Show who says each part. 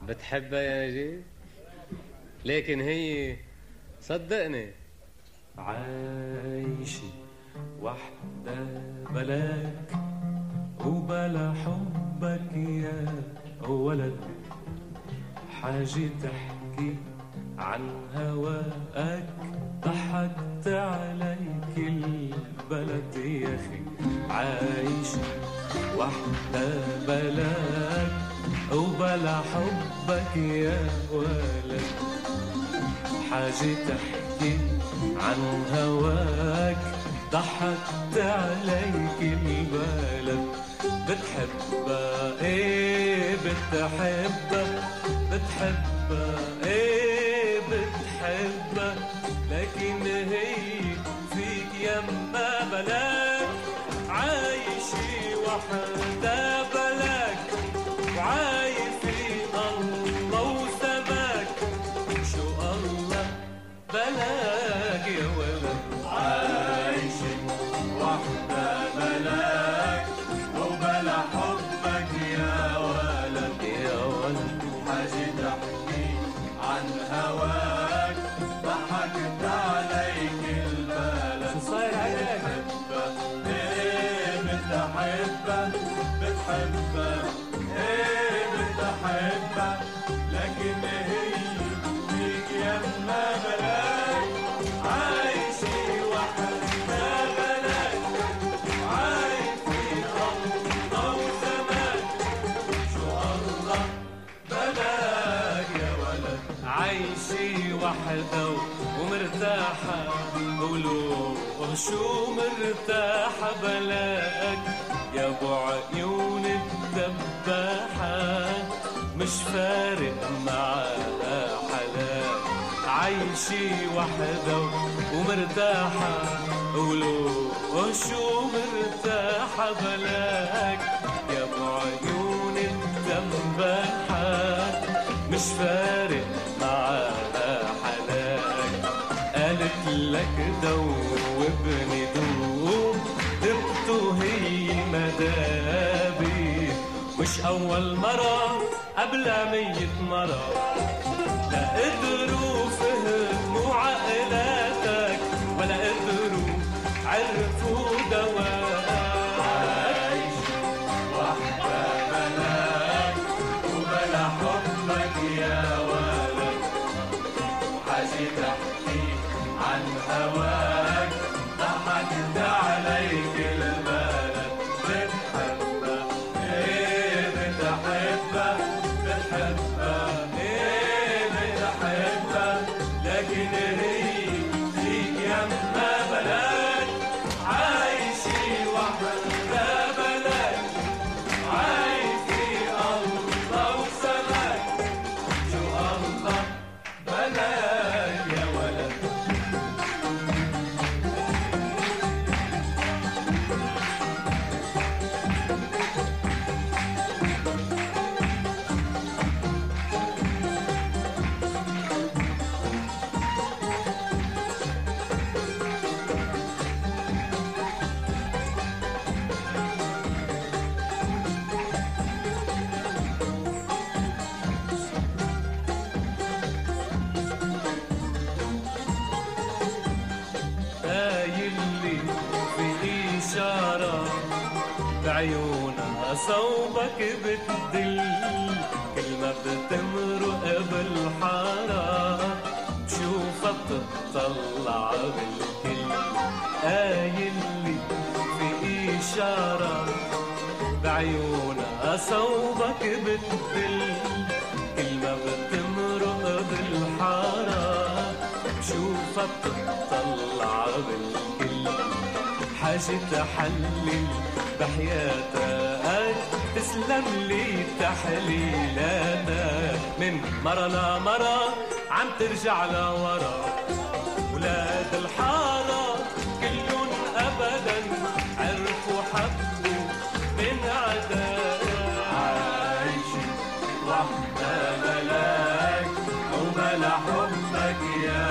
Speaker 1: بتحبها يا نجيب؟ لكن هي صدقني
Speaker 2: عايشة وحدة بلاك وبلا حبك يا ولد، حاجة تحكي عن هواك ضحكت عليك البلد يا أخي. عايشة وحدة بلاك وبلا حبك يا ولد، حاجة تحكي عن هواك ضحكت عليك البلد. بتحبها ايه بتحبها، بتحبها ايه بتحبها، لكن هي فيك يما بلاك. عايشة وحدة بلاك وعايفة الله وسماك، شو الله بلاك يا ولد.
Speaker 3: عايشة وحدة بلاك وبلا حبك يا ولد،
Speaker 2: يا ولد
Speaker 3: حاجة تحكي عن هواك ضحكت عليك البلد.
Speaker 2: شو صاير عليك؟
Speaker 3: بتحبها ايه بتحبها، بتحبها ايه بتحبها، لكن هي فيك يما بلاك. عايشة وحدة بلاك وعايفة الله وزمان، شو الله بلاك يا ولد.
Speaker 2: عايشة وحدة ومرتاحة، قولوا شو مرتاحة بلاك يا ابو عيون الدباحة، مش فارق معاها حلاك. عايشة وحدة ومرتاحة، قولوا شو مرتاحة بلاك يا ابو عيون الدباحة، مش فارق معاها حلاك. قالت لك دوبني دوب، دبته هي مدابي، مش أول مرة قبل 100 مرة. لا قدروا فهموا عقلاتك ولا قدروا عرفوا دواك.
Speaker 3: عايشة وحدة بلاك وبلا حبك يا ولد، حاجة تحكي عن هواك ضحكت عليك البلد. بتحبها ايه بتحبها، بتحبها ايه بتحبها، لكن هي فيك يما بلاك. عايشة وحدة بلاك عايفة الله وسماك، شو الله بلاك يا ولد.
Speaker 2: يلي في إشارة بعيونها صوبك بتدل، كل ما بتمرق بالحارة بشوفها بتطلع بالكل. يلي في إشارة بعيونها صوبك بتدل، كل ما بتمرق بالحارة بشوفها بتطلع بالكل. حاجة تحلل بحياتك تسلم لي تحليلاتك، من مرة لمرة عم ترجع لورا. ولاد الحارة كلهم أبدا عرفوا حبوا من عداك.
Speaker 3: عايشة وحدة بلاك وبلا حبك يا